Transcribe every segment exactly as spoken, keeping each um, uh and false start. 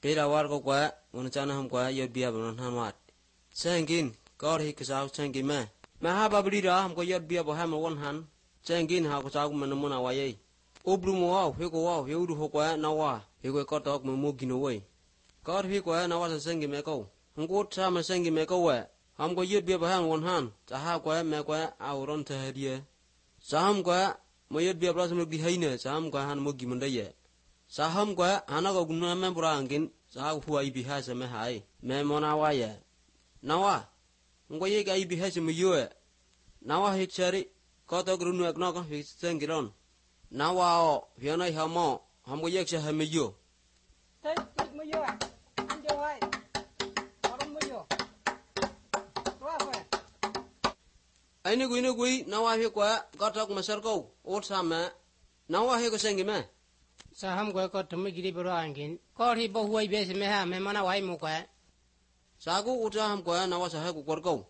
Pera war ko kwa unchana ham kwa yod bia bon han wat sengin kor hi kasau sengi me ma ha babli ra ham ko yod bia bo ham won han sengin ha ko sa ko man mona wa ye obru mo wa he ko wa he uru ho kwa na wa he ko ko tok mo mo gino we kor hi kwa na wa sengi me ko ngo tra ma sengi me ko wa ham ko yod bia bo ham won han cha ha kwa me kwa auron the hadiye sam kwa mo yod bia bra sam di haine sam kwa han mo gi mon da ye Saham kwa anak aku guna me berangin sah huwa ibi hasa me hai me mona waya nawa ngko ye ka ibi hasa me yue nawa hik cari kota grunu ek nok hik senggiron nawa o hiana hamo ham ko ye ka ha me yu Thế me yu anh jo hai orang me yu Tua phải Aini gui ni gui nawa hik kwa kota ku masar ko ot sama nawa hik ko senggi me Saham gua ko tumi giri bro angin ko ri bo huai be se me ha me mana wai mu kwa Saku uta ham kwa nawa sah ku kor ko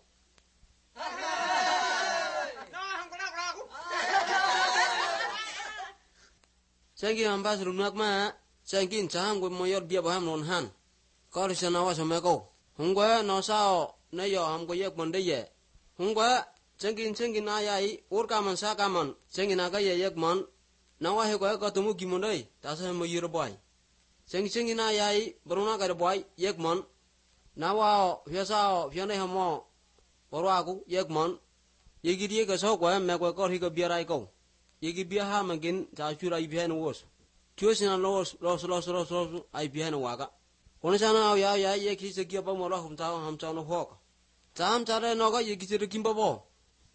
Senggi ham pas runak ma senggi saham ku moyor bia baham non han ko ri nawa sama ko hungwa no sao na yo ham ko yek mon de ye hungwa senggi senggi na yai ur ka man sa ka man senggi na ka ye yek mon nawa he ko ko tumu gi mondai ta sa mo yiro boy seng seng ina yai bruna ka boy yek mon nawa hya sa hya ne hamo borwa ku yek mon yegi die ka so ko me ko ko hi ko biarai ko yegi bia ha mangin ta chura i bian wos chusina los los los los los ai bian wa ka kon sana ya ya ye ki se ki ba mo lo hum ta ham cha no ho ka cham cha re no ko yegi se kim ba bo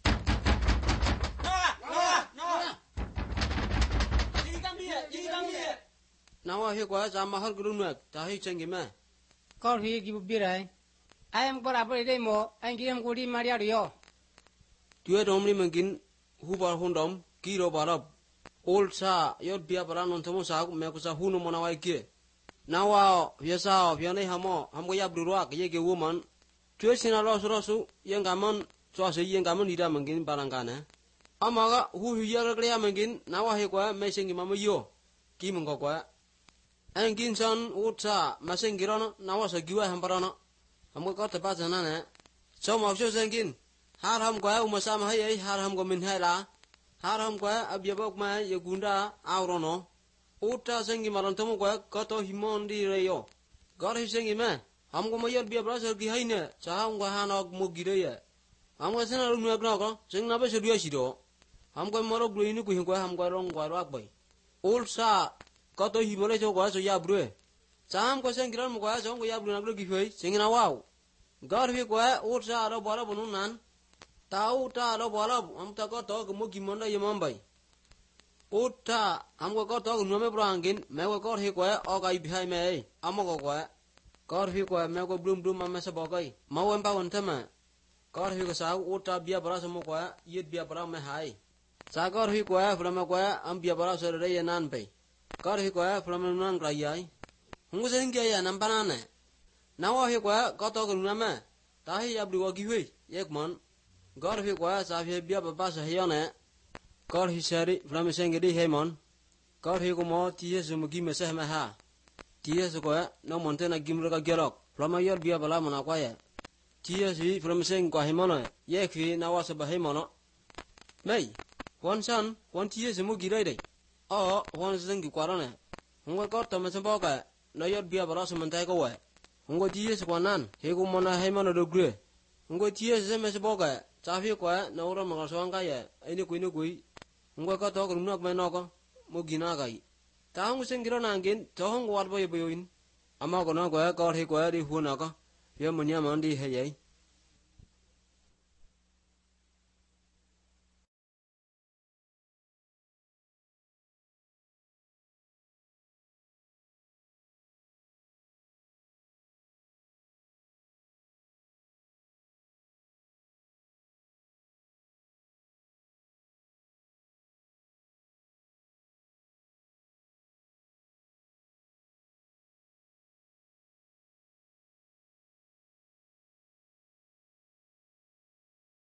Nawa he kwa za mahal grunuak ta hi chengi me ko ri gi bu bi rai ai am ko ra bo dei mo ai gi am ko ri maria rio Tue domni mungkin hubar hundom kiro barab ol sa yod bia baran on tomo sa me ko sa hunu mona wai ke nawa yesa fiane hamo ham ko yab ruak ye ge woman tue sina los rosu yang gamon so se yang gamon ida mungkin barangkana amaga hu hu ya ga ya mungkin nawa he kwa me singi mamo yo ki mung ko kwa Angin son utsa masing girono nawa sa giwa hamparano hamko ko tepat sana ne so mau so sengkin har ham kwa umasa ma hai har ham ko min hai la har ham kwa abyabok ma ye gunda aurono uta sengi maron tomo kwa ko to himon di reyo gor hi sengi me ham ko mayor bia bra sa gi hai ne sa ham ko hanok mo gi re ye ham ko sana ru nu ak no ko sing na be se dia si do ham ko moro glu ini ku hin kwa ham ko rong kwa rak bai ulsa có tôi hi mới cho quá rồi ya bro sam có sen kiran quá xong có ya bro na bro gihoi singina wow gar hi quá ur sa ro bala bunun nan tau ta ro bala am ta có to ko mo gimon da yamam bai uta am ko có to ko no me bro angin me ko ko hi quá o kai bihai me am ko quá gar hi quá me ko brum brum ma sa bogai ma wen pa won thama gar hi ko sa uta bia bra samo quá yit bia bra me hai sa gar hi quá bra ma quá am bia bra so re nan bai Kar hi kwa from nan rayai hungu sen ge ya nam banane nawa hi kwa ko to gru na ma ta hi ab du gi hui yek mon gar hi kwa sa phe bia ba ba sa hi ne kar hi sari from sen ge di he mon kar hi ko mo ti ye zum gi me sa ma ha ti ye so kwa no mon te na gim ro ga gerok from yor bia bala mona kwa ya ti ye si from sen kwa hi mon ye khi nawa sa ba he mon mai wan san wan ti ye zum gi rai dai Oh, wan zengi kwarane. Hungo ko to me sembo ka no yod bia bara so mentai ko wa. Hungo tie se kwanan, he ko mona he mona do gre. Hungo tie se me sembo ka, cha phi kwa no ro ma so anga ya. Ai ni kui ni kui. Hungo ko to ko nok me no ko mo gina kai. Ta hungo sen giro nangin, to hungo war boy boyin. Ama ko no ko ko he ko ri hu na ko. Ye mo nya man di he ye.